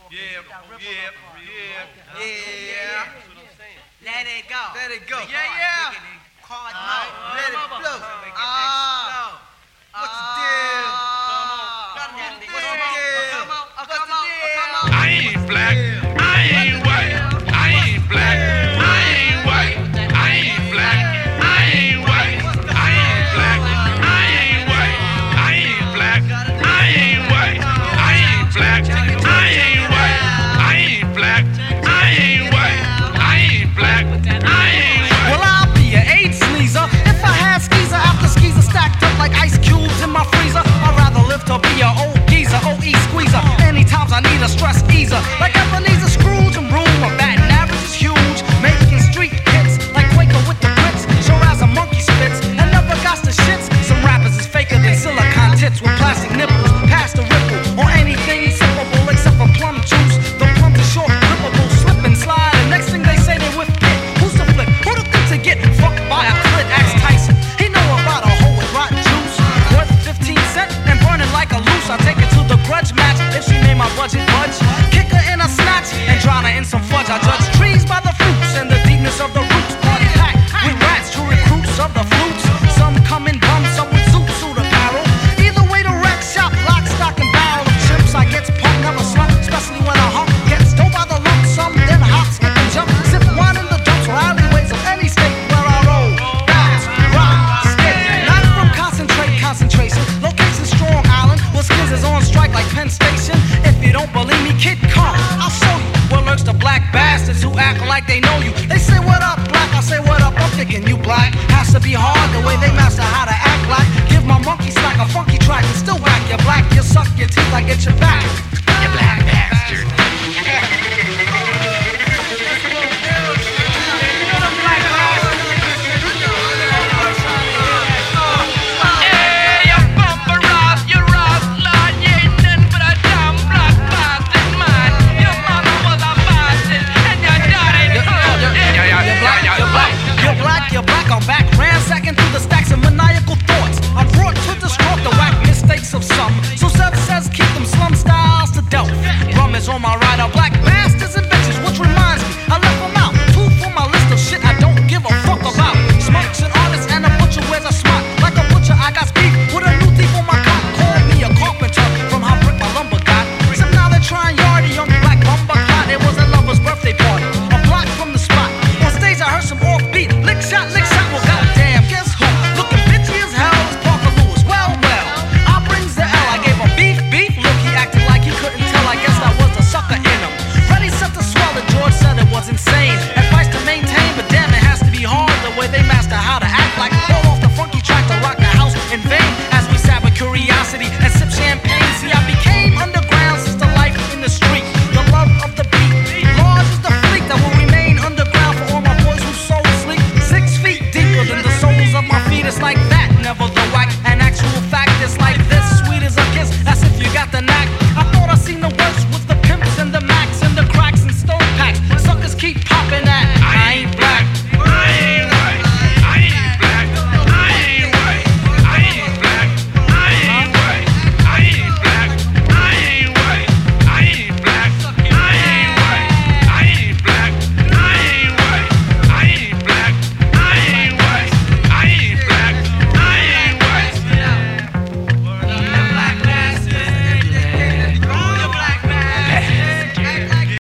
Yeah. Let it go. Let it go. Yeah. Card mode. Let it flow. What's the deal? Come on. I ain't black, I ain't white, I ain't black, I ain't white, I ain't black, I ain't white, I ain't black, I ain't white, I ain't black, I ain't white, I ain't black, I ain't white, I ain't black, I ain't white, I ain't black, I ain't white. Well, I'll be an AIDS sneezer if I had skeezer after skeezer stacked up like ice cubes in my freezer. I'd rather live to be an old geezer, OE squeezer. Anytime I need a stress easer, like Ebenezer Scrooge and room. My batting average is huge, making street hits like Quaker with the Brits. Sure as a monkey spits and never got the shits. Some rappers is faker than silicone tits with plastic nipples. Past the ripple or anything sippable except for plum juice. The plum is short, rippable, slip and slide. And next thing they say they whip it. Who's the flip? Who the think to get fucked by a clit? Ask Tyson. He know about a hole with rotten juice. Worth 15 cents and burning like a loose. I take it to the grudge match if she made my budget budge. Kick her in a snatch and drown her in some fudge. I judge trees by the fruits and the deepness of the roots. Party packed with rats, true recruits of the flutes. Some come in bums, some with suit apparel. Either way the wreck shop, lock, stock and barrel of chimps. I gets pumped, never slump, especially when I hump. Gets stole by the lump sum, then hop, skip and jump. Sip wine in the dumps or alleyways of any state where I roll. Bounce, rock, skate. Not from concentration. Location Strong Island, where skins is on strike like Penn Station. If you don't believe me, kid, come, I'll show you. Where lurks the black bastards who act like they know you. They say what up, black, I say what up, I'm thinking you black. Has to be hard the way they master how to act like. Give my monkey slack a funky track and still whack. You black, you suck your teeth, I get your back. You black bastard. You're black, I'm back, ransacking through the stacks of maniacal thoughts. I'm brought to disrupt the whack mistakes of some. So Seth says keep them slum styles to delve. Rum is on my rider, black